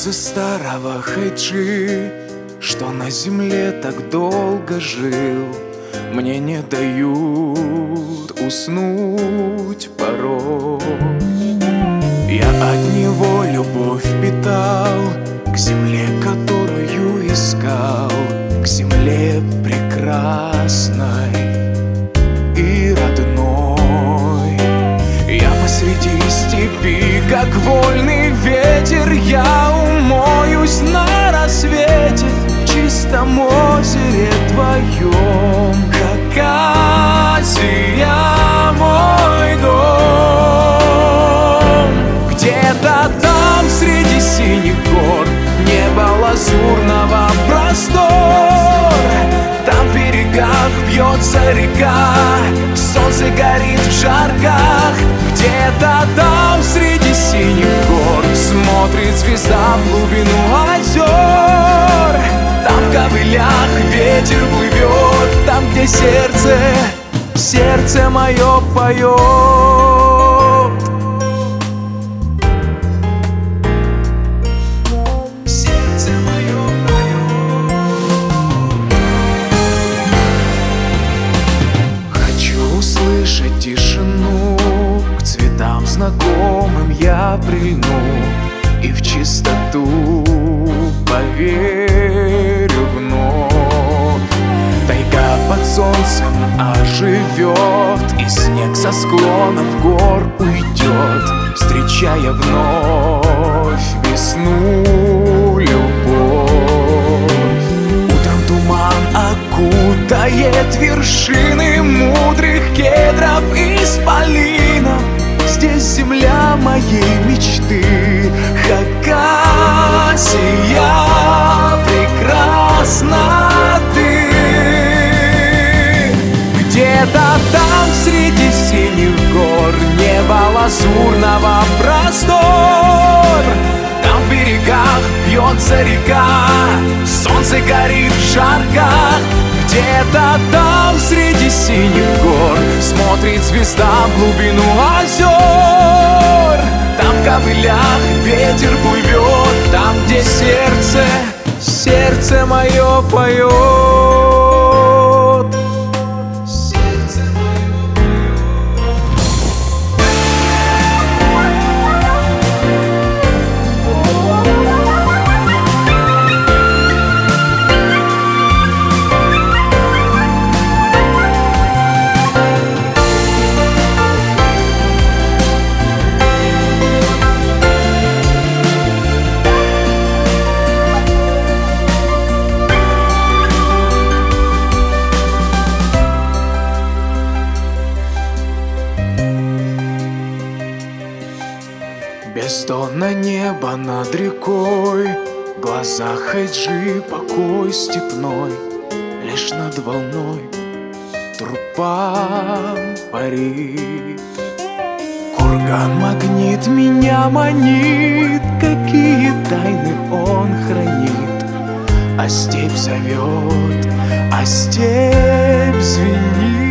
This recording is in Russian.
Слезы старого Хэйджи, что на земле так долго жил, мне не дают уснуть порой. Я от него любовь питал, к земле, которую искал, к земле прекрасной и родной. Я посреди степи, как вольный ветер, я умоюсь на рассвете в чистом озере твоем. Хакасия, мой дом. Где-то там среди синих гор небо лазурного простор. Там в берегах бьется река, солнце горит в жарках. Где-то там среди синих гор смотрит звезда в глубину озер. Там в ковылях ветер плывет, там, где сердце мое поет. Сердце мое поет. Хочу услышать тишину, к цветам знакомым я прильну и в чистоту поверю вновь. Тайга под солнцем оживет, и снег со склонов гор уйдет, встречая вновь весну, любовь. Утром туман окутает вершины мудрых кедров и исполинов. Здесь земля моей мечты, Хакасия, прекрасна ты. Где-то там среди синих гор небо лазурного простор. Там в берегах бьется река, солнце горит в жарках. Где-то там среди синих гор смотрит звезда в глубину озер. Там в ковылях ветер плывет, там, где сердце мое поет. Бездонное небо над рекой, в глазах Хэйджи покой степной. Лишь над волной трупам парит. Курган магнит меня манит, какие тайны он хранит. А степь зовет, а степь звенит.